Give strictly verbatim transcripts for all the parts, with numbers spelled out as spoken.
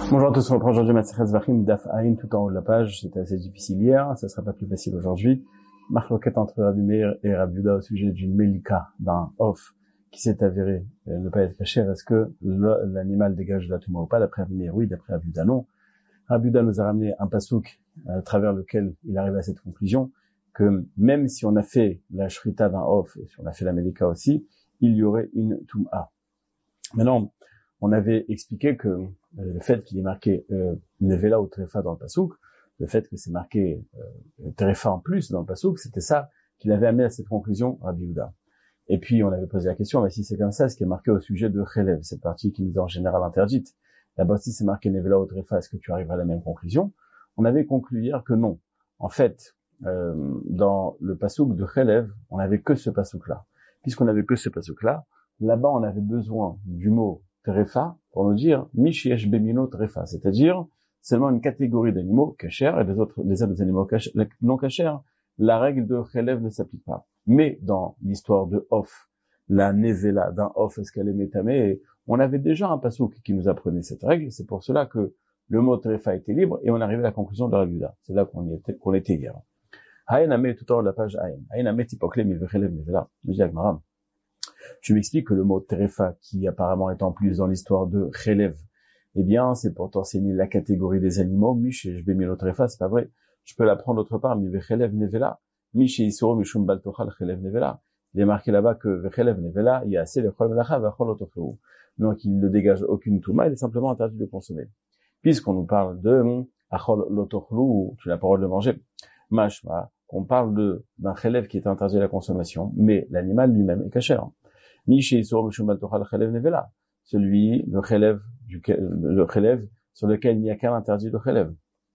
Bonjour à tous, on reprend aujourd'hui Masechet Zvachim Daf Ayin tout en haut de la page. C'était assez difficile hier, ça sera pas plus facile aujourd'hui. Marloquette entre Rabbi Meir et Rabbi Yehuda au sujet d'une melika, d'un off qui s'est avéré euh, ne pas être caché. Est-ce que le, l'animal dégage de la touma ou pas? D'après Rabbi Meir, oui. D'après Rabbi Yehuda, non. Rabbi Yehuda nous a ramené un pasouk à travers lequel il arrive à cette conclusion que même si on a fait la shrita d'un off et si on a fait la melika aussi, il y aurait une touma. Maintenant, on avait expliqué que euh, le fait qu'il est marqué euh, Nevela ou Trefa dans le pasouk, le fait que c'est marqué euh, Trefa en plus dans le pasouk, c'était ça qu'il avait amené à cette conclusion, Rabbi Yehuda. Et puis on avait posé la question, mais si c'est comme ça, ce qui est marqué au sujet de Chelev, cette partie qui nous est en général interdite, là-bas si c'est marqué Nevela ou Trefa, est-ce que tu arriveras à la même conclusion? On avait conclu hier que non. En fait, euh, dans le pasouk de Chelev, on n'avait que ce pasouk-là. Puisqu'on n'avait que ce pasouk-là, là-bas on avait besoin du mot Trefa, pour nous dire Mishiesh Bemino Trefa, c'est-à-dire seulement une catégorie d'animaux cachers et les autres, les autres animaux cachers, non cachers, la règle de Chelev ne s'applique pas. Mais dans l'histoire de Off, la Nevela d'un Off, est-ce qu'elle est métamée? On avait déjà un pasouk qui nous apprenait cette règle, c'est pour cela que le mot Trefa était libre et on arrivait à la conclusion de Rabbi Yehuda. C'est là qu'on y était, qu'on était hier. Haïn Amé, tout en haut de la page Haïn. Haïn Amé Tipokle Milvechelev Nevela. Je dis Agmaram. Je m'explique que le mot Trefa, qui apparemment est en plus dans l'histoire de Chelev, eh bien, c'est pour t'enseigner la catégorie des animaux. Mish et Jbemilo Trefa, c'est pas vrai. Je peux l'apprendre autre part. Mi Vechelev Nevela. Mish et Isoro Mishum Baltochal Chelev Nevela. Il est marqué là-bas que Vechelev Nevela, il y a assez de Chol Melacha, Vechol Otofeu. Donc, il ne dégage aucune touma, il est simplement interdit de consommer. Puisqu'on nous parle de Achol Lotochlu, tu as la parole de manger. Mashma, on parle de, d'un Chelev qui est interdit à la consommation, mais l'animal lui-même est caché. Celui, le Chelev, du, le Chelev, sur lequel il n'y a qu'un interdit de Chelev.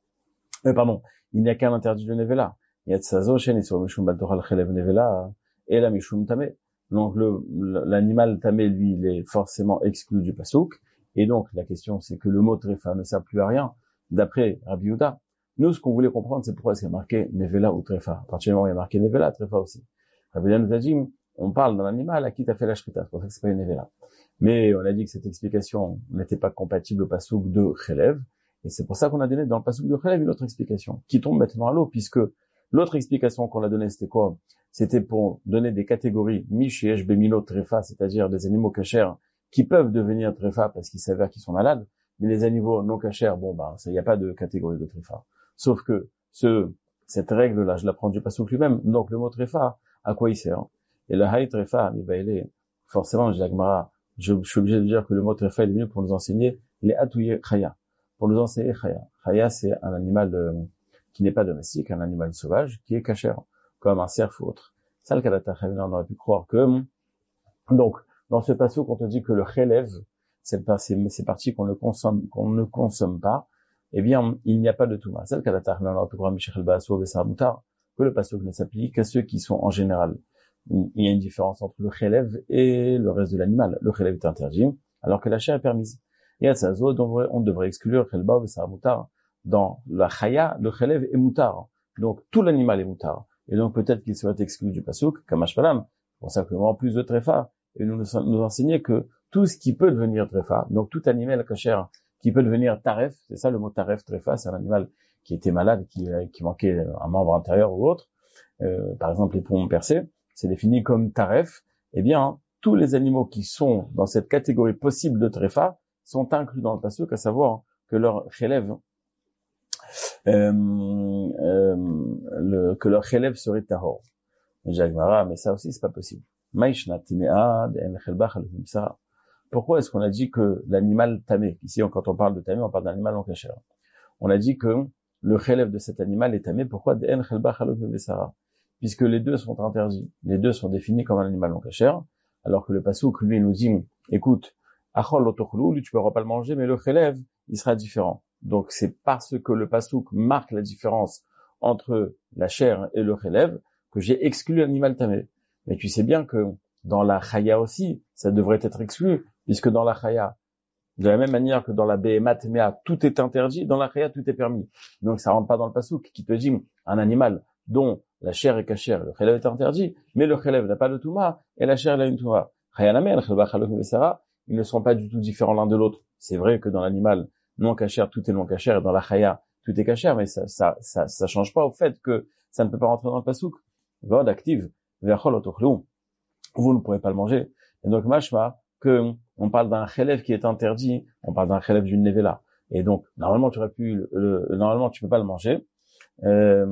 Euh, pardon, il n'y a qu'un interdit de Nevela. Il y a Tsazo, Shen, Isor, Mishum, Baltochal, Chelev, Nevela, et la Mishum, Tamé. Donc, le, l'animal Tamé, lui, il est forcément exclu du Pasouk. Et donc, la question, c'est que le mot Trefa ne sert plus à rien. D'après Rabbi Yehuda, nous, ce qu'on voulait comprendre, c'est pourquoi est-ce qu'il y a marqué Nevela ou Trefa. À partir du moment où il y a marqué Nevela, Trefa aussi. Rabbi Yehuda nous a dit, on parle d'un animal à qui t'as fait la shrita, c'est pour ça que c'est pas une nevela. Mais on a dit que cette explication n'était pas compatible au pasouk de Chelev, et c'est pour ça qu'on a donné dans le pasouk de Chelev une autre explication, qui tombe maintenant à l'eau, puisque l'autre explication qu'on a donnée, c'était quoi? C'était pour donner des catégories Mishiesh Bemilo Trefa, c'est-à-dire des animaux cachers qui peuvent devenir Trefa parce qu'ils s'avèrent qu'ils sont malades, mais les animaux non cachers, bon bah, ça y a pas de catégorie de Trefa. Sauf que ce, cette règle-là, je la prends du pasouk lui-même, donc le mot Trefa, à quoi il sert? Et le haït trefa, il est, forcément, je dis Agmara, je, je suis obligé de dire que le mot trefa est venu pour nous enseigner les atouye chaya. Pour nous enseigner chaya. Chaya, c'est un animal euh, qui n'est pas domestique, un animal sauvage, qui est cachère, comme un cerf ou autre. Ça, le kadata chavina, on aurait pu croire que, donc, dans ce passage, quand on dit que le chelev, c'est, c'est, c'est parti qu'on ne consomme, qu'on ne consomme pas, eh bien, il n'y a pas de touma. Ça, le kadata chavina, on aurait pu croire Michel Basso, Bessar Moutar, que le passage ne s'applique qu'à ceux qui sont en général. Il y a une différence entre le chelev et le reste de l'animal. Le chelev est interdit, alors que la chair est permise. Et à sa zone, on devrait exclure chelba ou sa moutar. Dans la chaya, le chelev est moutar. Donc, tout l'animal est moutar. Et donc, peut-être qu'il serait exclu du pasouk, comme Ashpalam, pour simplement plus de trefa. Et nous nous enseigner que tout ce qui peut devenir trefa, donc tout animal cachère qui peut devenir taref, c'est ça le mot taref, trefa, c'est un animal qui était malade, qui, qui manquait un membre intérieur ou autre, euh, par exemple les poumons percés, c'est défini comme taref, eh bien, tous les animaux qui sont dans cette catégorie possible de trefa sont inclus dans le pasouk, à savoir que leur chelev, euh, euh, le, que leur chelev serait tahor. Jagmara, mais ça aussi, c'est pas possible. Pourquoi est-ce qu'on a dit que l'animal tamé, ici, quand on parle de tamé, on parle d'un animal non cachère. On a dit que le chelev de cet animal est tamé. Pourquoi? Puisque les deux sont interdits. Les deux sont définis comme un animal non cachère, alors que le pasouk, lui, nous dit, écoute, achol lotochlou, lui, tu pourras pas le manger, mais le chelev, il sera différent. Donc, c'est parce que le pasouk marque la différence entre la chair et le chelev que j'ai exclu l'animal tamé. Mais tu sais bien que dans la chaya aussi, ça devrait être exclu, puisque dans la chaya, de la même manière que dans la behemat mea, tout est interdit, dans la chaya, tout est permis. Donc, ça rentre pas dans le pasouk qui te dit, un animal dont la chair est cachère, le chelev est interdit, mais le chelev n'a pas de touma, et la chair, elle a une touma. Ils ne sont pas du tout différents l'un de l'autre. C'est vrai que dans l'animal, non cachère, tout est non cachère, et dans la chaya, tout est cachère, mais ça, ça, ça, ça change pas au fait que ça ne peut pas rentrer dans le pasouk. Vod active, ve'achol otochlou. Vous ne pourrez pas le manger. Et donc, mashma, que on parle d'un chélève qui est interdit, on parle d'un chélève d'une nevela. Et donc, normalement, tu aurais pu, le, le, normalement, tu peux pas le manger. Euh,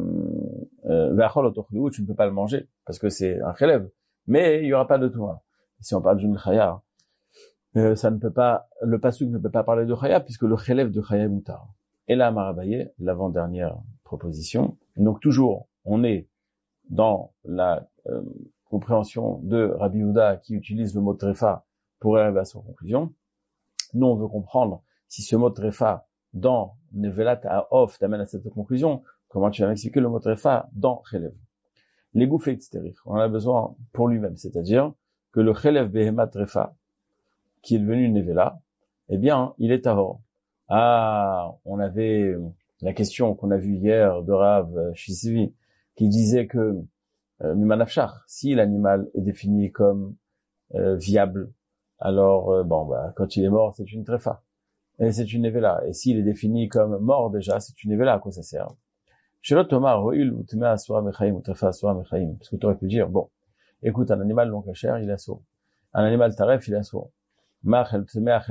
euh, tu ne peux pas le manger, parce que c'est un chélève. Mais il y aura pas de touma. Si on parle d'une chaya, euh, ça ne peut pas, le pasuk ne peut pas parler de chaya, puisque le chélève de chaya est moutar. Et là, Marabaye, l'avant-dernière proposition. Donc, toujours, on est dans la, euh, compréhension de Rabbi Yehuda qui utilise le mot trefa pour arriver à son conclusion. Nous, on veut comprendre si ce mot trefa dans Nevelat à Off t'amène à cette conclusion. Comment tu vas m'expliquer le mot trefa dans Chelev? Les gouffets extérieurs, on en a besoin pour lui-même, c'est-à-dire que le Chelev Behema trefa, qui est devenu Nevela, eh bien, il est tahor. Ah, on avait la question qu'on a vue hier de Rav Shisvi, qui disait que Mimanafshar, si l'animal est défini comme euh, viable, alors euh, bon bah quand il est mort, c'est une tréfa. Et c'est une nevela. Et s'il est défini comme mort déjà, c'est une nevela, à quoi ça sert? Shelot Tomar, Roil, Utma Asura Mechaim, Utrefa Asura Mechaim. Parce que tu aurais pu dire, bon, écoute, un animal non cachère, il est assourd. Un animal taref, il est assourd. J'aurais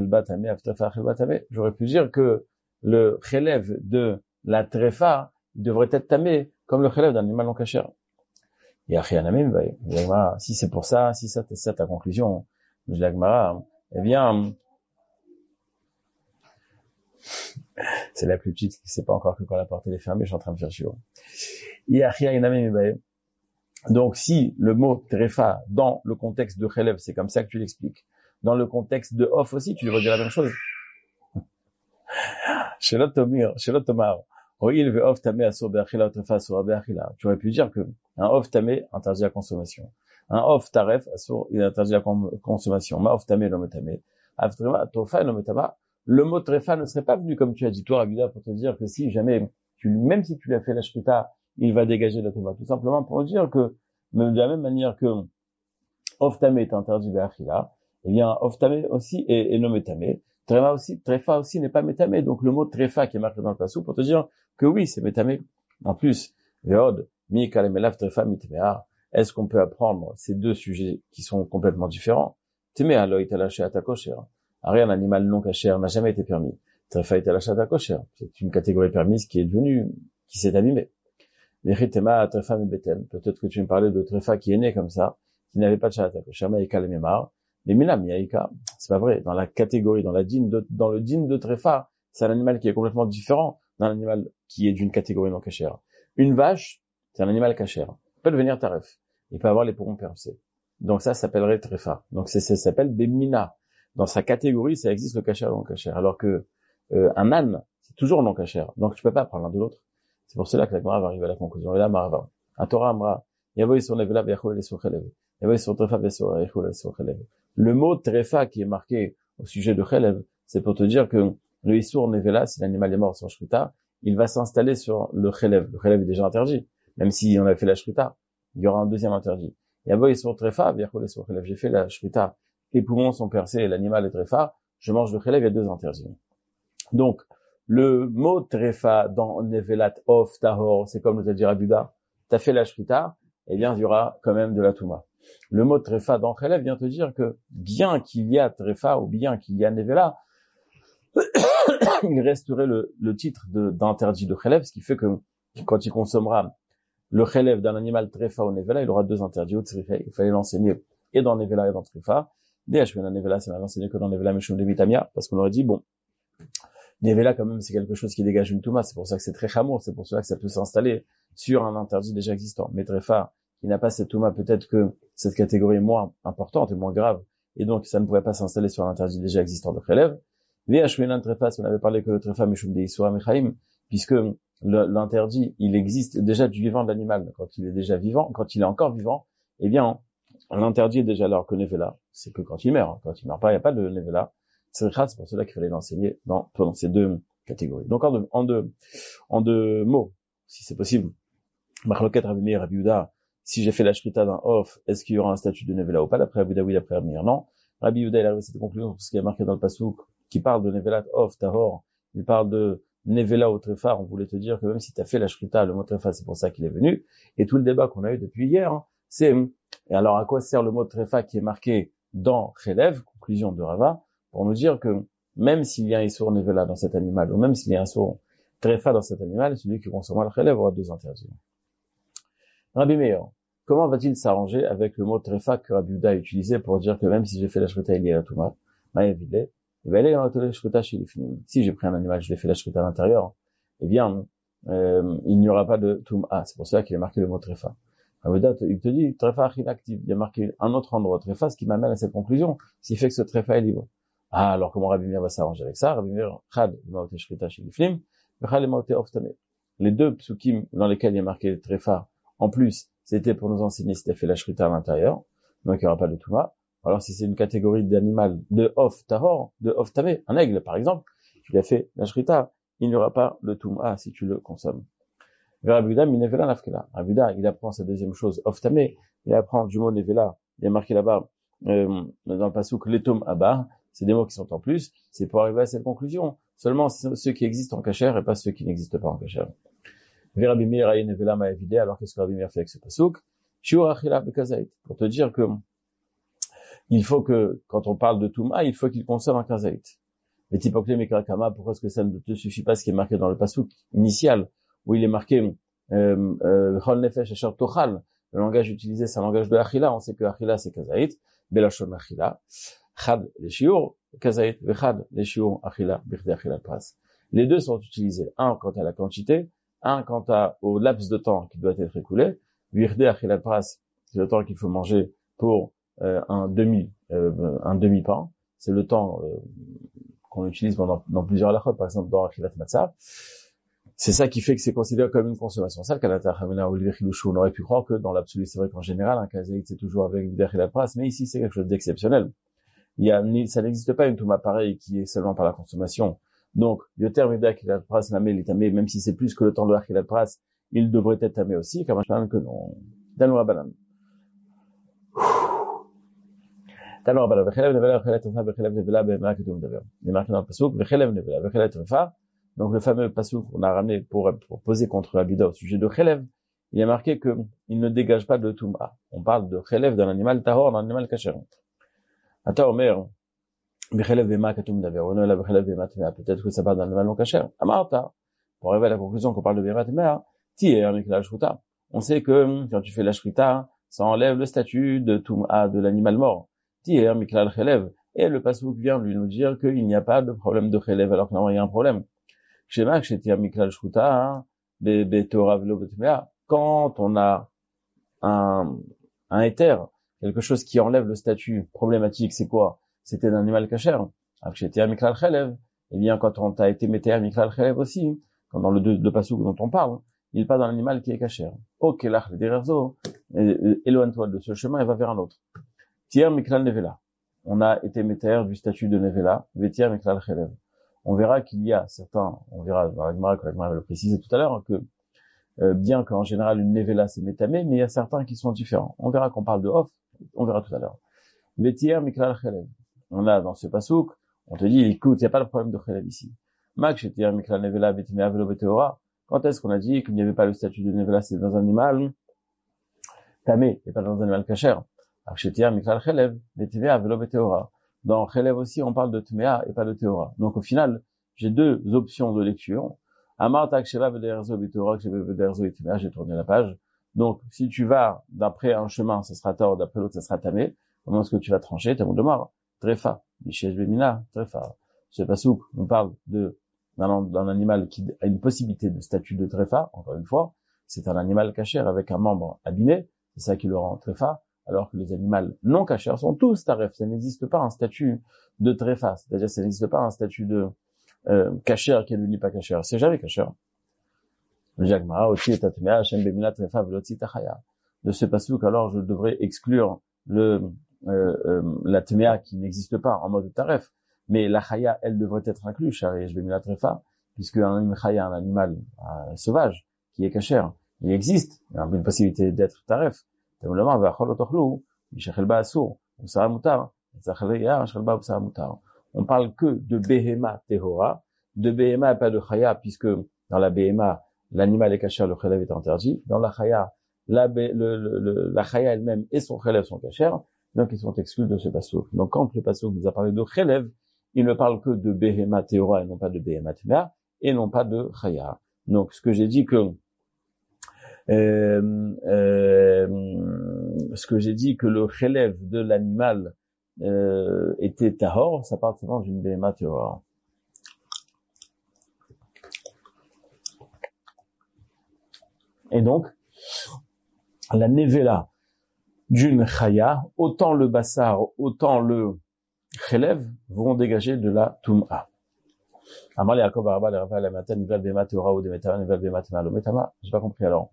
pu dire que le chélève de la tréfa devrait être tamé comme le chélève d'un animal non cachère. Et si c'est pour ça, si ça, c'est ça ta conclusion, je l'agmara, eh bien, c'est la plus petite qui sait pas encore que quand la porte est fermée, je suis en train de faire chiot. Donc, si le mot trefa dans le contexte de chélève, c'est comme ça que tu l'expliques. Dans le contexte de off aussi, tu devrais dire la même chose. Shelot Tomir, Shelot Tomar. Tu aurais pu dire que un off tamé interdit la consommation. Un off taref, il interdit la consommation. Ma off tamé, l'homme tamé. Le mot trefa ne serait pas venu comme tu as dit toi, Rabida, pour te dire que si jamais tu, même si tu lui as fait la shrita, il va dégager la toma. Tout simplement pour dire que, de la même manière que off tamé est interdit be'achila, eh bien, off tamé aussi est, est non métamé. Trefa aussi, trefa aussi n'est pas métamé. Donc, le mot trefa qui est marqué dans le passou pour te dire que oui, c'est métamé. En plus, veod, mi kalemelav trefa mitmea. Est-ce qu'on peut apprendre ces deux sujets qui sont complètement différents? Temea lo italaché atakosher. Un animal non cachère n'a jamais été permis. Trefa italaché atakosher. C'est une catégorie permise qui est devenue, qui s'est abîmée. L'echitema trefa mi betel. Peut-être que tu me parlais de trefa qui est né comme ça, qui n'avait pas de shatakosher, mais kalememar. Les minam yaika, c'est pas vrai. Dans la catégorie, dans la dîne de, dans le dîne de tréfa, c'est un animal qui est complètement différent d'un animal qui est d'une catégorie non cachère. Une vache, c'est un animal cachère. Il peut devenir taref. Il peut avoir les poumons percés. Donc ça, ça s'appellerait tréfa. Donc c'est, ça s'appelle bemina. Dans sa catégorie, ça existe le cachère et le non cachère. Alors que, euh, un âne, c'est toujours non cachère. Donc tu peux pas prendre l'un de l'autre. C'est pour cela que la Gemara va arriver à la conclusion. Et là, Marava. Un Torah Amra. Yavo sur nevela v'yachol et sur chelev. Yavo sur tréfa v'yachol et sur chelev. Le mot trefa qui est marqué au sujet de chelev, c'est pour te dire que le issour nevela, si l'animal est mort sur shrita, il va s'installer sur le chelev. Le chelev est déjà interdit. Même si on a fait la shrita, il y aura un deuxième interdit. Yavo issour trefa v'yachol et sur chelev. J'ai fait la shrita. Les poumons sont percés et l'animal est trefa. Je mange le chelev, il y a deux interdits. Donc, le mot trefa dans nevelat of tahor, c'est comme nous a dit Rabuda. T'as fait la shrita, eh bien, il y aura quand même de la touma. Le mot trefa dans chelev vient te dire que bien qu'il y a trefa ou bien qu'il y a nevela, il resterait le, le titre de, d'interdit de chelev, ce qui fait que quand il consommera le chelev d'un animal trefa ou nevela, il aura deux interdits. Il fallait l'enseigner et dans nevela et dans trefa. D H dans nevela, c'est l'enseigner que dans nevela meshum de vitamia, parce qu'on aurait dit, bon, nevela quand même c'est quelque chose qui dégage une touma, c'est pour ça que c'est très chamour, c'est pour cela que ça peut s'installer sur un interdit déjà existant. Mais trefa, qui n'a pas cette touma, peut-être que cette catégorie est moins importante et moins grave, et donc ça ne pourrait pas s'installer sur l'interdit déjà existant de chelev. V H trefa, si on avait parlé que le trefa meshum de isura mechaim, puisque l'interdit, il existe déjà du vivant de l'animal. Quand il est déjà vivant, quand il est encore vivant, eh bien, l'interdit est déjà alors que nevela, c'est que quand il meurt. Quand il meurt pas, il n'y a pas de nevela. C'est pour cela qu'il fallait l'enseigner dans, dans ces deux catégories. Donc, en deux, en deux, en deux mots, si c'est possible. Machloket Rabbi Meir, Rabbi Yehuda, si j'ai fait la shrita d'un off, est-ce qu'il y aura un statut de nevela ou pas? D'après Rabbi Yehuda, oui, d'après Rabbi Meir, non. Rabbi Yehuda, il a arrivé à cette conclusion, parce qu'il y a marqué dans le passouk, qui parle de Nevelat of Tahor, il parle de Nevela au Tréfa, on voulait te dire que même si tu as fait la Shrita, le mot Tréfa, c'est pour ça qu'il est venu. Et tout le débat qu'on a eu depuis hier, hein, c'est, et alors à quoi sert le mot Tréfa qui est marqué dans Chelev, conclusion de Rava, pour nous dire que même s'il y a un Issour Nevela dans cet animal, ou même s'il y a un Issour Tréfa dans cet animal, celui qui consommera le Chelev aura deux interdits. Rabbi Meir, comment va-t-il s'arranger avec le mot Tréfa que Rabbi Yehuda a utilisé pour dire que même si j'ai fait la Shrita, il y a la Touma, Maïevile, il va aller dans la Shrita chez les finis. Si j'ai pris un animal, je l'ai fait la Shrita à l'intérieur, eh bien, euh, il n'y aura pas de Touma. C'est pour cela qu'il est marqué le mot Tréfa. Rabbi Yehuda, il te dit, Tréfa active. Il y a marqué un autre endroit Tréfa, ce qui m'amène à cette conclusion, ce qui fait que ce Tréfa est libre. Ah, alors comment Rabbi Meir va s'arranger avec ça? Rabbi Meir, Chad, Maote Shrita chez les finis, Chad, Maote Oftame. Les deux psukim dans lesquels il y a marqué Tréfa, en plus, c'était pour nous enseigner si tu as fait la shrita à l'intérieur, donc il n'y aura pas de touma. Alors si c'est une catégorie d'animal de off tahor, de off tamé, un aigle par exemple, tu l'as fait la shrita, il n'y aura pas de touma si tu le consommes. Rabbi minevela nafkela. Rabbi il apprend sa deuxième chose, off tamé, il apprend du mot nevela, il y a marqué là-bas, euh, dans le passouk, letom abar, c'est des mots qui sont en plus, c'est pour arriver à cette conclusion. Seulement ceux qui existent en cachère et pas ceux qui n'existent pas en cachère. Rabbi Meir a une vela ma'avidé, alors qu'est-ce que Rabbi Meir fait avec ce passouk? Shiur achila bekazait. Pour te dire que, il faut que, quand on parle de Touma, il faut qu'il consomme un kazait. Mais typokle mekrakama, pourquoi est-ce que ça ne te suffit pas ce qui est marqué dans le passouk initial, où il est marqué, euh, euh, chol nefesh asher tochal, le langage utilisé, c'est un langage de achila, on sait que achila c'est kazait, belashon achila, chad les shiur, kazait, vechad les shiur achila, birde achila pras. Les deux sont utilisés, un quant à la quantité, un, quant à, au laps de temps qui doit être écoulé, virdé achilat pras, c'est le temps qu'il faut manger pour euh, un demi, euh, un demi pain. C'est le temps euh, qu'on utilise dans, dans plusieurs halachot, par exemple dans achilat matzah. C'est ça qui fait que c'est considéré comme une consommation. Ça, on aurait pu croire que dans l'absolu, c'est vrai qu'en général, un kazaït c'est toujours avec virdé achilat pras, mais ici c'est quelque chose d'exceptionnel. Il y a, ça n'existe pas une touma pareille qui est seulement par la consommation. Donc, le terme d'Achilat Pras, Namé, il est tamé, même si c'est plus que le temps de l'Achilat Pras, il devrait être tamé aussi, comme un que non. Danou Rabbanan. Danou Rabbanan. Vechelev nevela, vechelev trefa, vechelev nevela, bema que tu me devais. Il est marqué dans le passouk, vechelev nevela, vechelev trefa. Donc, le fameux passouk qu'on a ramené pour, pour poser contre Rabbi Yehuda au sujet de chelev, il est marqué que il ne dégage pas de touma. On parle de chelev d'un animal tahor, d'un animal kasher. Ata Omer, peut-être que ça parle d'un animal non kasher. Amarta, pour arriver à la conclusion qu'on parle de Behemat Mea, tier Mikla Shruta. On sait que quand tu fais la Shrita, ça enlève le statut de Touma de l'animal mort. Tier Mikla Chelev. Et le passouk vient lui nous dire qu'il n'y a pas de problème de Chelev, alors que normalement il y a un problème. Shema, Shetir Mikla Shruta, Be Torah Velo Betmea. Quand on a un, un éther, quelque chose qui enlève le statut problématique, c'est quoi? C'était un animal kasher. Eh bien, quand on t'a été météa miklal chelev aussi, quand dans le deux, deux passouk dont on parle, il n'est pas dans l'animal qui est kasher. Ok, là, le dererzo, éloigne-toi de ce chemin et va vers un autre. Tier miklal nevela. On a été météa du statut de nevela, vetier miklal chelev. On verra qu'il y a certains, on verra dans la Gemara, que la Gemara va le préciser tout à l'heure, que, euh, bien qu'en général une nevela c'est métamé, mais il y a certains qui sont différents. On verra qu'on parle de off, on verra tout à l'heure. Vetier miklal chelev. On a dans ce passouk, on te dit, écoute, il n'y a pas de problème de chelev ici. Mak, j'étais un mikla nevela, betimea velo beteora. Quand est-ce qu'on a dit qu'il n'y avait pas le statut de nevela, c'est dans un animal tamé, et pas dans un animal kasher. Ak, j'étais un mikla chelev, betimea velo beteora. Dans chelev aussi, on parle de tmea et pas de teora. Donc, au final, j'ai deux options de lecture. Amar tak sheva vederzo beteora, que vederzo et tmea, j'ai tourné la page. Donc, si tu vas d'après un chemin, ça sera tort, d'après l'autre, ça sera tamé. Comment est-ce que tu vas trancher? T'as mon de mort. Trefa, Bishesh Bemina, Trefa. Ce passouk nous parle de, d'un, d'un animal qui a une possibilité de statut de Trefa, encore une fois. C'est un animal kasher avec un membre abîmé. C'est ça qui le rend Trefa. Alors que les animaux non kasher sont tous taref. Ça n'existe pas un statut de Trefa. C'est-à-dire, ça n'existe pas un statut de, euh, kasher qui ne dit pas kasher. C'est jamais kasher. Le Jagmara, aussi, Tatemea, Hashem Bemina, Trefa, Velotzi, Tachaya. De ce passouk, alors, je devrais exclure le, Euh, euh, la tmea qui n'existe pas en mode taref, mais la chaya, elle devrait être inclue, chari, je vais mettre la trefa, puisque un chaya, un animal euh, sauvage, qui est kasher, il existe, il y a une possibilité d'être taref. on parle que de Behema Tehora, de Behema et pas de Chaya, puisque dans la Behema, l'animal est caché, le Chelev est interdit. Dans la Chaya, la, le, le, le, la Chaya elle-même et son Chelev sont cachés, donc ils sont exclus de ce passouk. Donc quand le passouk nous a parlé de Chelev, il ne parle que de Behema Tehora et non pas de Behema Tmea, et non pas de Chaya. Donc ce que j'ai dit que euh, euh, ce que j'ai dit que le Chelev de l'animal euh, était tahor, ça parle souvent d'une Behema Tehora. Et donc, la nevela d'une chaya, autant le bassar, autant le chelev vont dégager de la tum'a. Amal Yaakov Arba le Rafa la matin nivel bema teora ou de metama nivel bema temalo metama. J'ai pas compris alors.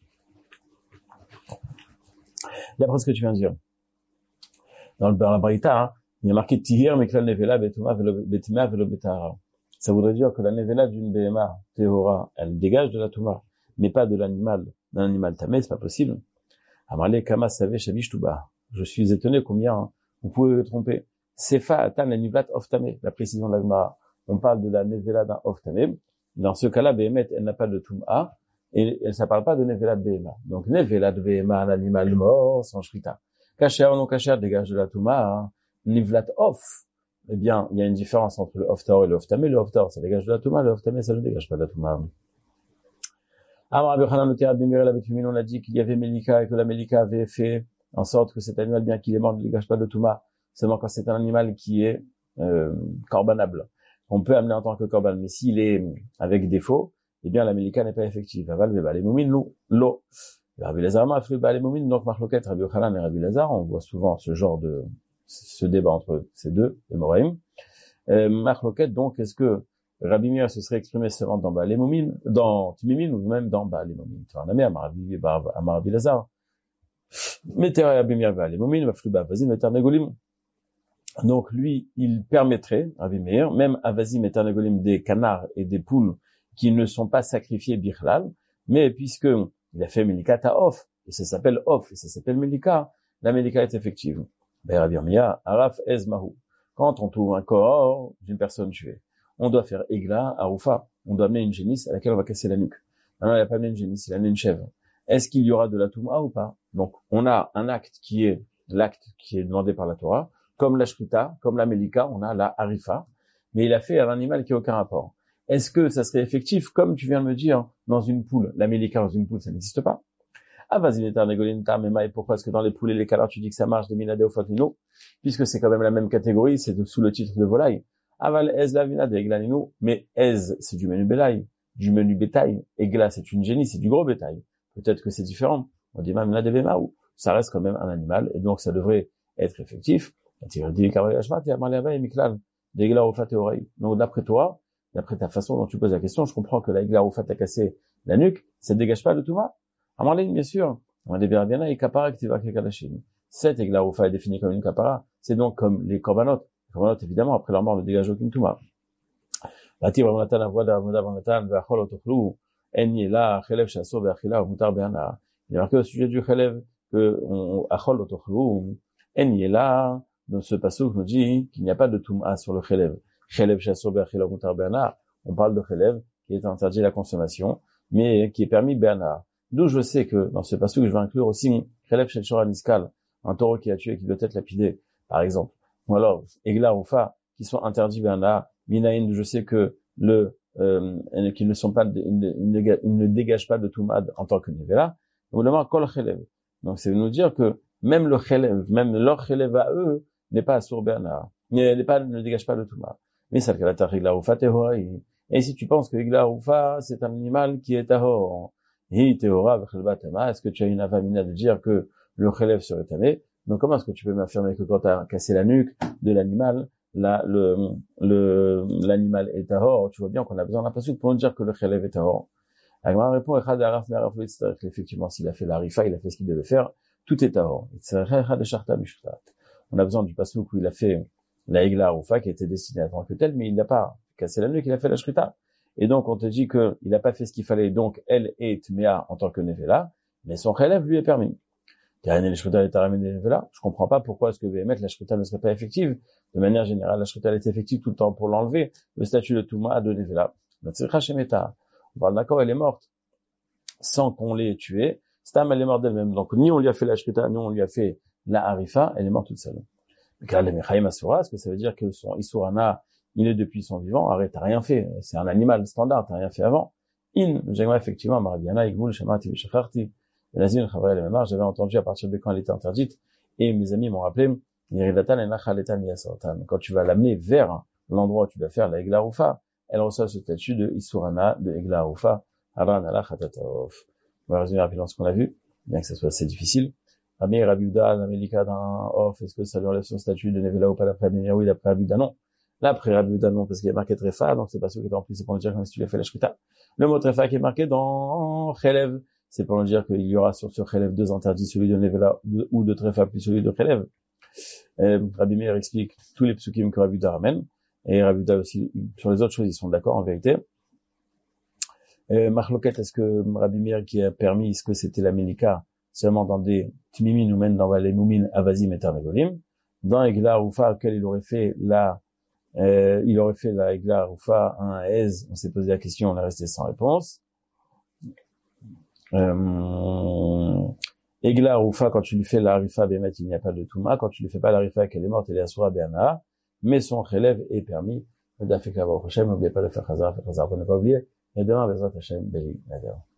D'après ce que tu viens de dire, dans, le, dans la Braïta, hein, il y a marqué tihir meklal nevela betuma betima velo betara. Ça voudrait dire que la nevela d'une bema teora, elle dégage de la tum'a, mais pas de l'animal, d'un animal tamé, c'est pas possible. Amalé kama savait shabish tuba. Je suis étonné combien hein, vous pouvez vous tromper. Sefa atan la nivlat of tamé, la précision de l'agma. On parle de la nevela d'un of tamé. Dans ce cas-là, behemet, elle n'a pas de tum'a, et elle, ça parle pas de nevela de behema. Donc nevela de behema, l'animal mort, sans shrita. Kasher ou non kasher dégage de la tum'a. Hein. Nivlat of, eh bien, il y a une différence entre le of taor et le of tamé. Le of taor, ça dégage de la tum'a, le of tamé, ça ne dégage pas de la tum'a. Alors, on a dit qu'il y avait Melika et que la Melika avait fait en sorte que cet animal, bien qu'il est mort, ne dégage pas de Touma, seulement quand c'est un animal qui est euh, corbanable. On peut amener en tant que corban, mais s'il est avec défaut, eh bien la Melika n'est pas effective. Aval veba les moumines l'eau. Rabbi Lazar m'a fait les moumines, donc Marloket, Rabbi Yochanan et Rabbi Lazar, on voit souvent ce genre de ce débat entre ces deux, les Moraïm. Euh, Marloket, donc, est-ce que Rabbi Meir se serait exprimé seulement dans Baal Moumine, dans Tmimine, ou même dans Baal Moumine. Tu en as mis à Rabbi Lazar. Mettez Rabbi Meir Baal Moumine, va fluba, vas-y, mettez Negolim. Donc, lui, il permettrait, Rabbi Meir, même à vas-y, mettez Negolim des canards et des poules qui ne sont pas sacrifiés Bichlal, mais puisque il a fait Melika Ta'of, et ça s'appelle Off, et ça s'appelle Melika, la Melika est effective. Ben, Rabbi Meir, Araf Ezmahu. Quand on trouve un corps d'une personne tuée, on doit faire Egla, Arufa. On doit amener une génisse à laquelle on va casser la nuque. Maintenant, il n'a pas amené une génisse, il a amené une chèvre. Est-ce qu'il y aura de la Touma ou pas? Donc, on a un acte qui est l'acte qui est demandé par la Torah, comme la Shrita, comme la Melika, on a la Harifa, mais il a fait un animal qui n'a aucun rapport. Est-ce que ça serait effectif, comme tu viens de me dire, dans une poule? La Melika dans une poule, ça n'existe pas. Ah, vas-y, l'état négolinta, mais pourquoi est-ce que dans les poules et les canards, tu dis que ça marche des minadé au fatino? Puisque c'est quand même la même catégorie, c'est sous le titre de volaille. Aval ez la vina de eglanino, mais ez, c'est du menu bétail, du menu bétail. Egla, c'est une génie, c'est du gros bétail. Peut-être que c'est différent. On dit même la devemaou. Ça reste quand même un animal, et donc ça devrait être effectif. Donc, d'après toi, d'après ta façon dont tu poses la question, je comprends que la egla oufat a cassé la nuque, ça ne dégage pas le touma. À mon ligne, bien sûr. On dit bien, bien là, et kapara, que tu vas kadashim. Cette egla oufa est définie comme une kapara. C'est donc comme les korbanot. Les korbanot, évidemment, après leur mort, ne dégagent aucune touma. L'atir, Ramonatan, la voix d'Ramonatan, ve'achol otochlou, enye la, chelev, chasso, ve'achila, mutar, be'ana. Il y a marqué au sujet du chelev, que, achol otochlou, enye la, dans ce passage, nous dit qu'il n'y a pas de touma sur le chelev. Chelev, chasso, ve'achila, mutar, be'ana. On parle de chelev, qui est interdit à la consommation, mais qui est permis be'ana. D'où je sais que dans ce passage, je vais inclure aussi chelev shel shor aniskal, un taureau qui a tué, qui doit être lapidé, par exemple. Ou alors, egla ou fa, qui sont interdits be'ana. Minaïn, d'où je sais que le, euh, qu'ils ne sont pas, ils ne, ils ne dégagent pas de toumad en tant que nevela. Ou le kol chelev. Donc, c'est de nous dire que même le chelev, même leur chelev à eux, n'est pas assour be'ana. N'est pas, ne dégage pas de toumad. Mais ça, que la egla ou fa tehora. Et si tu penses que egla ou fa, c'est un animal qui est tahor, est-ce que tu as une avamina de dire que le chelev serait tamé? Donc comment est-ce que tu peux m'affirmer que quand tu as cassé la nuque de l'animal, là, le, le, l'animal est tahor? Tu vois bien qu'on a besoin d'un passage pour nous dire que le chelev est tahor. Agma répond, effectivement, s'il a fait la rifa, il a fait ce qu'il devait faire, tout est tahor. On a besoin du passage où il a fait la egla rufa qui était destinée à tant que tel, mais il n'a pas cassé la nuque, il a fait la shrita. Et donc, on te dit que il n'a pas fait ce qu'il fallait, donc elle est tmea en tant que nevela, mais son chelev lui est permis. Car les shruta est ramené là. Je comprends pas pourquoi est-ce que Béhémet, la shruta ne serait pas effective. De manière générale, la shruta est effective tout le temps pour l'enlever. Le statut de Touma de Nevela. La tzricha shemeta. On parle d'accord, elle est morte. Sans qu'on l'ait tuée. Stam, elle est morte d'elle-même. Donc, ni on lui a fait la shruta, ni on lui a fait la harifa, elle est morte toute seule. Car les mechaim asura, est-ce que ça veut dire que son isurana, il est depuis son vivant? Arrête, t'as rien fait. C'est un animal standard, t'as rien fait avant. In, j'aimerais effectivement, Marabiana, Igboul, Shamati, Veshacharti. Nazir, j'avais entendu à partir de quand elle était interdite, et mes amis m'ont rappelé, quand tu vas l'amener vers l'endroit où tu dois faire la Egla Rufa, elle reçoit ce statut de Isurana, de Egla Rufa, on va résumer rapidement ce qu'on a vu, bien que ça soit assez difficile. Rabbi Rabiuda, la Melika d'un off, est-ce que ça lui enlève son statut de Nevela ou pas d'après Abimir? Oui, d'après Rabiuda, non. Là, après Rabiuda, non, parce qu'il y a marqué Trefa, donc c'est pas ce qui est en plus, c'est pour nous dire comme si tu l'as fait la Shkita. Le mot Trefa qui est marqué dans Chelev, c'est pour nous dire qu'il y aura sur ce Chelev deux interdits, celui de Nevela ou de Trefa plus celui de Chelev. Euh, Rabbi Meir explique tous les psukim que Rabiuda ramène, et Rabiuda aussi, sur les autres choses, ils sont d'accord en vérité. Euh, Marloquette, est-ce que Rabbi Meir qui a permis, est-ce que c'était la Melika seulement dans des Timimin ou même dans les Moumin Avazim et Tarnegolim? Dans Egla Rufa, auquel il aurait fait la, euh, il aurait fait la Egla Rufa, un Ez, on s'est posé la question, on est resté sans réponse. Euh, Egla Rufa, quand tu lui fais la Rifa Bémet, il n'y a pas de Touma. Quand tu lui fais pas la Rifa, qu'elle est morte, elle est Asura Béana. Mais son Chelev est permis. D'Afek Lava Hashem, n'oubliez pas de faire Chazar, faire Chazar pour ne pas oublier. Et demain, Bezrat Hashem, Beli, Nader.